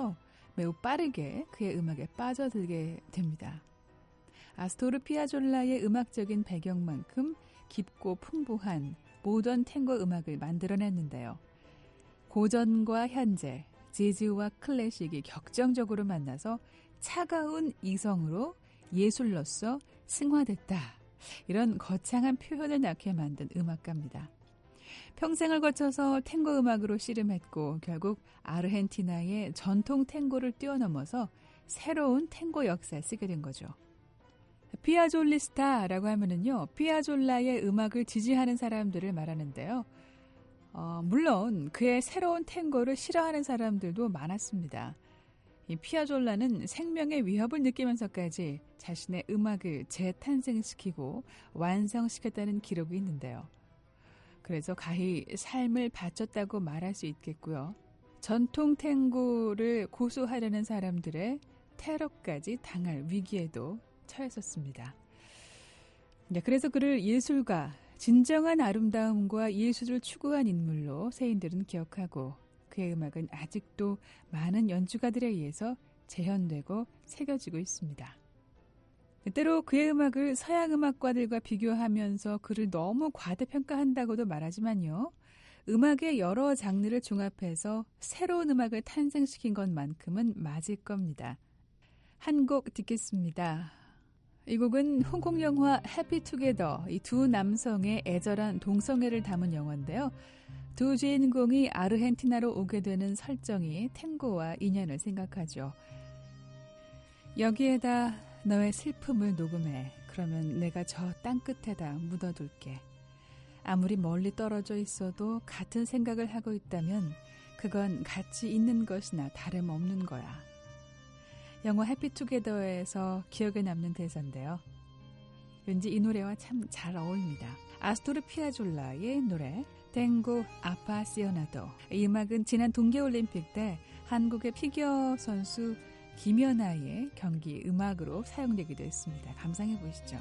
매우 빠르게 그의 음악에 빠져들게 됩니다. 아스토르 피아졸라의 음악적인 배경만큼 깊고 풍부한 모던 탱고 음악을 만들어냈는데요. 고전과 현재, 재즈와 클래식이 격정적으로 만나서 차가운 이성으로 예술로서 승화됐다. 이런 거창한 표현을 낳게 만든 음악가입니다. 평생을 거쳐서 탱고 음악으로 씨름했고 결국 아르헨티나의 전통 탱고를 뛰어넘어서 새로운 탱고 역사에 쓰게 된 거죠. 피아졸리스타라고 하면은요, 피아졸라의 음악을 지지하는 사람들을 말하는데요. 물론 그의 새로운 탱고를 싫어하는 사람들도 많았습니다. 이 피아졸라는 생명의 위협을 느끼면서까지 자신의 음악을 재탄생시키고 완성시켰다는 기록이 있는데요. 그래서 가히 삶을 바쳤다고 말할 수 있겠고요. 전통 탱고를 고수하려는 사람들의 테러까지 당할 위기에도 처했었습니다. 그래서 그를 예술가, 진정한 아름다움과 예술을 추구한 인물로 세인들은 기억하고 그의 음악은 아직도 많은 연주가들에 의해서 재현되고 새겨지고 있습니다. 때로 그의 음악을 서양 음악가들과 비교하면서 그를 너무 과대평가한다고도 말하지만요. 음악의 여러 장르를 종합해서 새로운 음악을 탄생시킨 것만큼은 맞을 겁니다. 한 곡 듣겠습니다. 이 곡은 홍콩 영화 해피투게더, 이 두 남성의 애절한 동성애를 담은 영화인데요. 두 주인공이 아르헨티나로 오게 되는 설정이 탱고와 인연을 생각하죠. 여기에다 너의 슬픔을 녹음해. 그러면 내가 저 땅끝에다 묻어둘게. 아무리 멀리 떨어져 있어도 같은 생각을 하고 있다면 그건 같이 있는 것이나 다름없는 거야. 영화 해피투게더에서 기억에 남는 대사인데요. 왠지 이 노래와 참 잘 어울립니다. 아스토르 피아졸라의 노래 탱고 아파시오나도. 이 음악은 지난 동계올림픽 때 한국의 피겨 선수 김연아의 경기 음악으로 사용되기도 했습니다. 감상해 보시죠.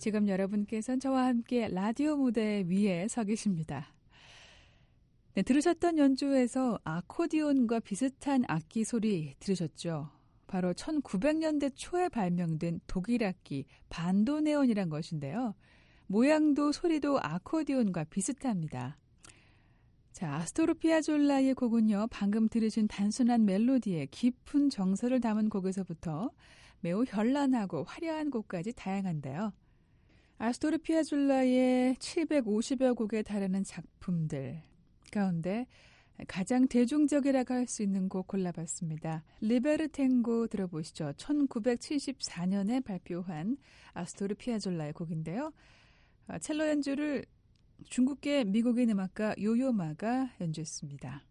지금 여러분께서는 저와 함께 라디오 무대 위에 서 계십니다. 네, 들으셨던 연주에서 아코디온과 비슷한 악기 소리 들으셨죠? 바로 1900년대 초에 발명된 독일 악기 반도네온이란 것인데요. 모양도 소리도 아코디온과 비슷합니다. 자, 아스토르 피아졸라의 곡은요, 방금 들으신 단순한 멜로디에 깊은 정서를 담은 곡에서부터 매우 현란하고 화려한 곡까지 다양한데요. 아스토르 피아졸라의 750여 곡에 달하는 작품들 가운데 가장 대중적이라고 할 수 있는 곡 골라봤습니다. 리베르탱고 들어보시죠. 1974년에 발표한 아스토르 피아졸라의 곡인데요. 첼로 연주를 중국계 미국인 음악가 요요마가 연주했습니다.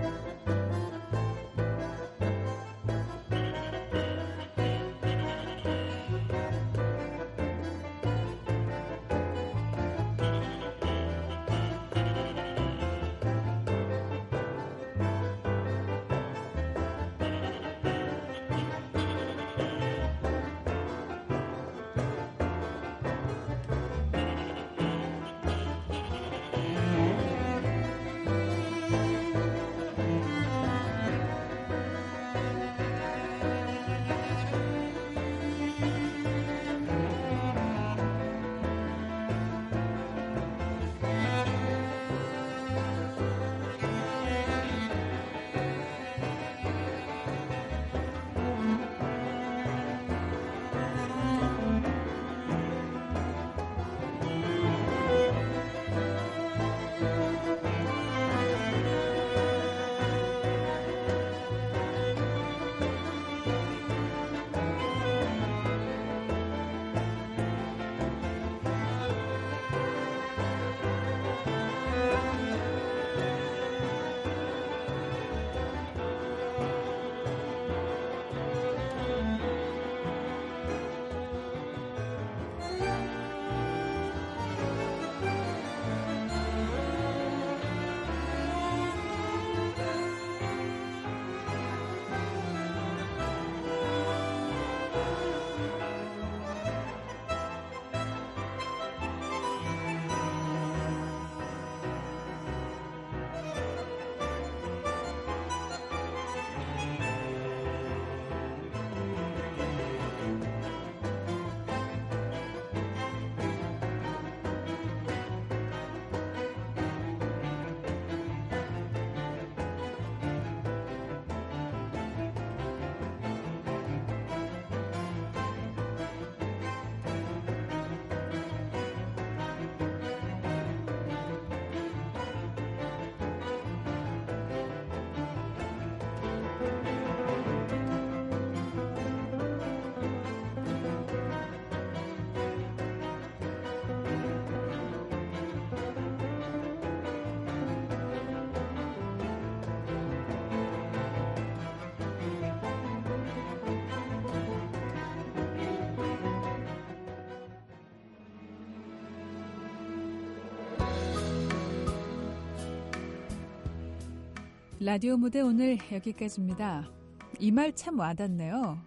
라디오 무대 오늘 여기까지입니다. 이 말 참 와닿네요.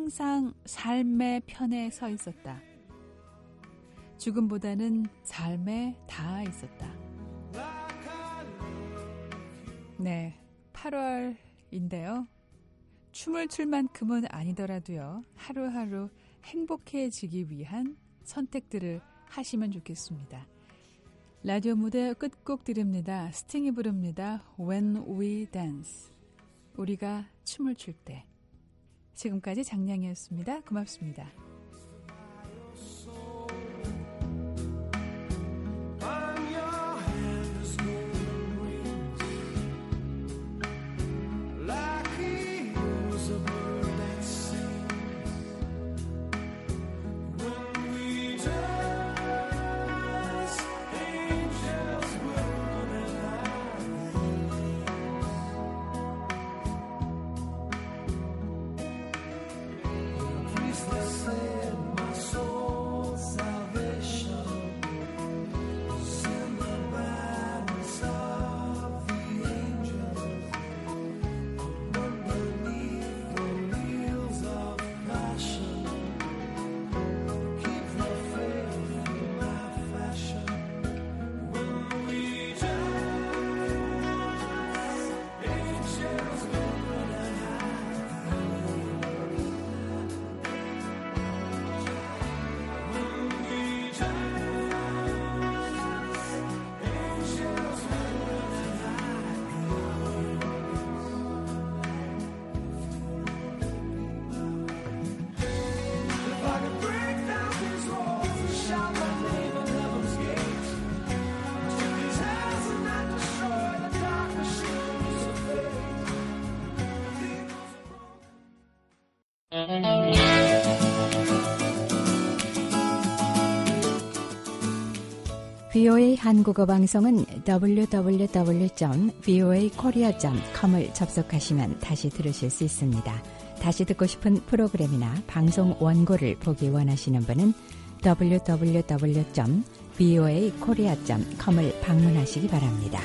항상 삶의 편에 서 있었다. 죽음보다는 삶에 닿아 있었다. 네, 8월인데요. 춤을 출 만큼은 아니더라도요. 하루하루 행복해지기 위한 선택들을 하시면 좋겠습니다. 라디오 무대 끝곡 드립니다. 스팅이 부릅니다. When We Dance. 우리가 춤을 출 때. 지금까지 장량이었습니다. 고맙습니다. faith VOA 한국어 방송은 www.voakorea.com을 접속하시면 다시 들으실 수 있습니다. 다시 듣고 싶은 프로그램이나 방송 원고를 보기 원하시는 분은 www.voakorea.com을 방문하시기 바랍니다.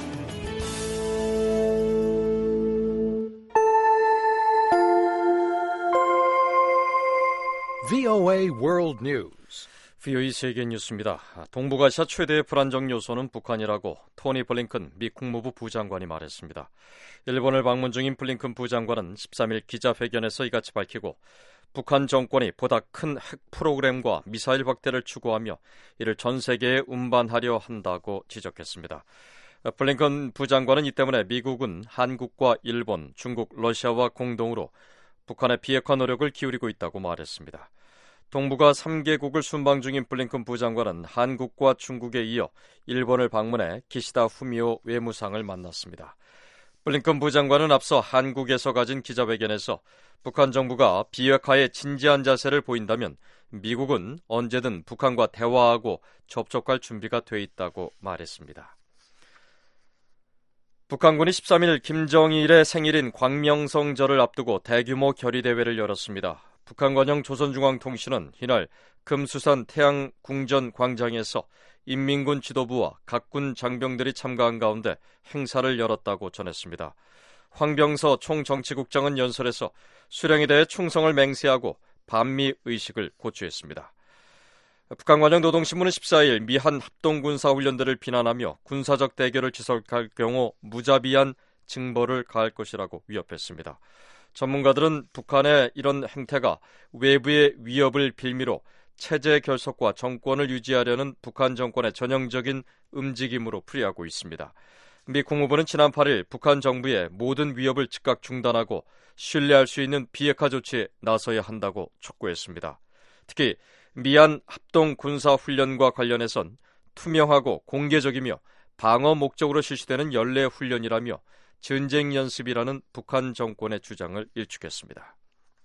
VOA World News. VOA 세계 뉴스입니다. 동북아시아 최대의 불안정 요소는 북한이라고 토니 블링컨 미 국무부 부장관이 말했습니다. 일본을 방문 중인 블링컨 부장관은 13일 기자회견에서 이같이 밝히고 북한 정권이 보다 큰 핵 프로그램과 미사일 확대를 추구하며 이를 전 세계에 운반하려 한다고 지적했습니다. 블링컨 부장관은 이 때문에 미국은 한국과 일본, 중국, 러시아와 공동으로 북한의 비핵화 노력을 기울이고 있다고 말했습니다. 동북아 3개국을 순방 중인 블링컨 부장관은 한국과 중국에 이어 일본을 방문해 기시다 후미오 외무상을 만났습니다. 블링컨 부장관은 앞서 한국에서 가진 기자회견에서 북한 정부가 비핵화에 진지한 자세를 보인다면 미국은 언제든 북한과 대화하고 접촉할 준비가 돼 있다고 말했습니다. 북한군이 13일 김정일의 생일인 광명성절을 앞두고 대규모 결의대회를 열었습니다. 북한관영 조선중앙통신은 이날 금수산 태양궁전 광장에서 인민군 지도부와 각군 장병들이 참가한 가운데 행사를 열었다고 전했습니다. 황병서 총정치국장은 연설에서 수령에 대해 충성을 맹세하고 반미의식을 고취했습니다. 북한관영 노동신문은 14일 미한 합동군사훈련들을 비난하며 군사적 대결을 지속할 경우 무자비한 징벌을 가할 것이라고 위협했습니다. 전문가들은 북한의 이런 행태가 외부의 위협을 빌미로 체제 결속과 정권을 유지하려는 북한 정권의 전형적인 움직임으로 풀이하고 있습니다. 미 국무부는 지난 8일 북한 정부의 모든 위협을 즉각 중단하고 신뢰할 수 있는 비핵화 조치에 나서야 한다고 촉구했습니다. 특히 미한 합동 군사훈련과 관련해선 투명하고 공개적이며 방어 목적으로 실시되는 연례 훈련이라며 전쟁 연습이라는 북한 정권의 주장을 일축했습니다.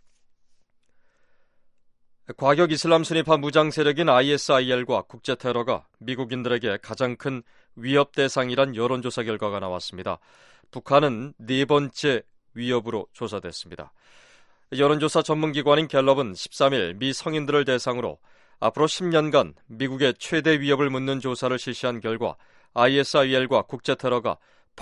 과격 이슬람 순위파 무장 세력인 ISIL과 국제 테러가 미국인들에게 가장 큰 위협 대상이란 여론조사 결과가 나왔습니다. 북한은 네 번째 위협으로 조사됐습니다. 여론조사 전문기관인 갤럽은 13일 미 성인들을 대상으로 앞으로 10년간 미국의 최대 위협을 묻는 조사를 실시한 결과 ISIL과 국제 테러가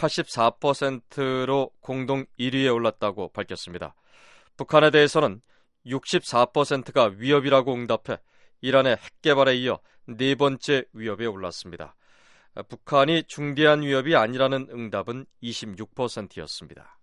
84%로 공동 1위에 올랐다고 밝혔습니다. 북한에 대해서는 64%가 위협이라고 응답해 이란의 핵 개발에 이어 네 번째 위협에 올랐습니다. 북한이 중대한 위협이 아니라는 응답은 26%였습니다.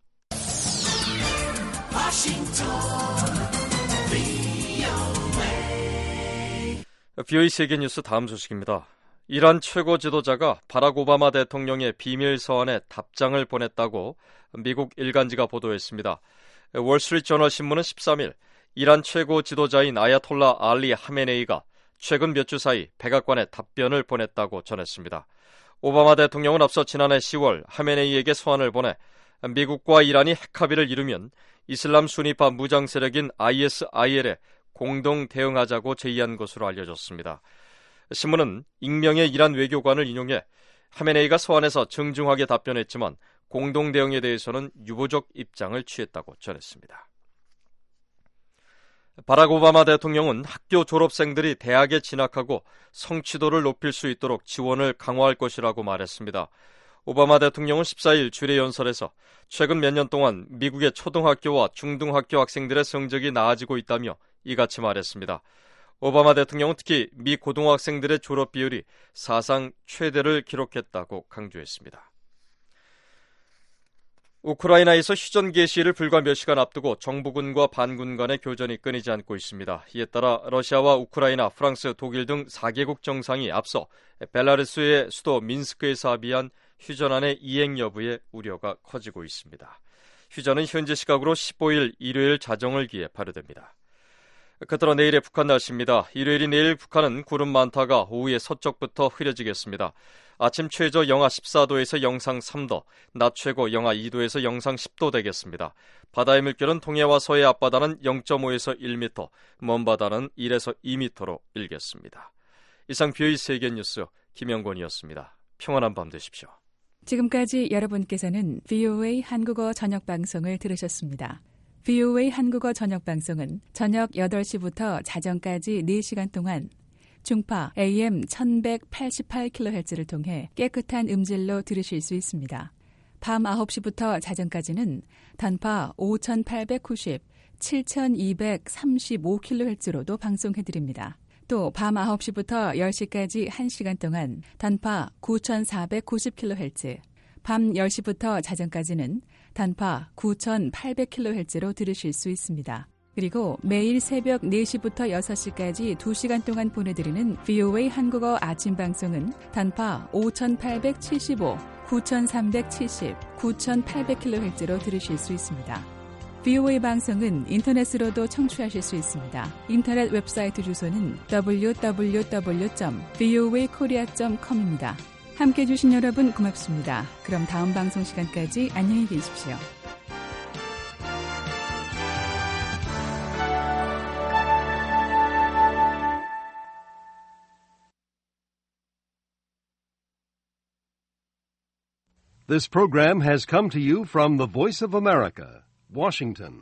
VOA 세계뉴스 다음 소식입니다. 이란 최고 지도자가 바락 오바마 대통령의 비밀 서한에 답장을 보냈다고 미국 일간지가 보도했습니다. 월스트리트저널 신문은 13일 이란 최고 지도자인 아야톨라 알리 하메네이가 최근 몇 주 사이 백악관에 답변을 보냈다고 전했습니다. 오바마 대통령은 앞서 지난해 10월 하메네이에게 서한을 보내 미국과 이란이 핵합의를 이루면 이슬람 순위파 무장 세력인 ISIL에 공동 대응하자고 제의한 것으로 알려졌습니다. 신문은 익명의 이란 외교관을 인용해 하메네이가 서한에서 정중하게 답변했지만 공동 대응에 대해서는 유보적 입장을 취했다고 전했습니다. 바락 오바마 대통령은 학교 졸업생들이 대학에 진학하고 성취도를 높일 수 있도록 지원을 강화할 것이라고 말했습니다. 오바마 대통령은 14일 주례 연설에서 최근 몇 년 동안 미국의 초등학교와 중등학교 학생들의 성적이 나아지고 있다며 이같이 말했습니다. 오바마 대통령은 특히 미 고등학생들의 졸업 비율이 사상 최대를 기록했다고 강조했습니다. 우크라이나에서 휴전 개시를 불과 몇 시간 앞두고 정부군과 반군 간의 교전이 끊이지 않고 있습니다. 이에 따라 러시아와 우크라이나, 프랑스, 독일 등 4개국 정상이 앞서 벨라루스의 수도 민스크에서 합의한 휴전안의 이행 여부에 우려가 커지고 있습니다. 휴전은 현지 시각으로 15일 일요일 자정을 기해 발효됩니다. 끝으로 내일의 북한 날씨입니다. 일요일인 내일 북한은 구름 많다가 오후에 서쪽부터 흐려지겠습니다. 아침 최저 영하 14도에서 영상 3도, 낮 최고 영하 2도에서 영상 10도 되겠습니다. 바다의 물결은 동해와 서해 앞바다는 0.5에서 1m, 먼 바다는 1에서 2m로 일겠습니다. 이상 VOA 세계뉴스 김영권이었습니다. 평안한 밤 되십시오. 지금까지 여러분께서는 VOA 한국어 저녁 방송을 들으셨습니다. VOA 한국어 저녁 방송은 저녁 8시부터 자정까지 4시간 동안 중파 AM 1188kHz를 통해 깨끗한 음질로 들으실 수 있습니다. 밤 9시부터 자정까지는 단파 5890, 7235kHz로도 방송해드립니다. 또 밤 9시부터 10시까지 1시간 동안 단파 9490kHz, 밤 10시부터 자정까지는 단파 9800kHz로 들으실 수 있습니다. 그리고 매일 새벽 4시부터 6시까지 2시간 동안 보내드리는 VOA 한국어 아침 방송은 단파 5875, 9370, 9800kHz로 들으실 수 있습니다. VOA 방송은 인터넷으로도 청취하실 수 있습니다. 인터넷 웹사이트 주소는 www.voakorea.com입니다. 함께해 주신 여러분 고맙습니다. 그럼 다음 방송 시간까지 안녕히 계십시오. This program has come to you from the Voice of America, Washington.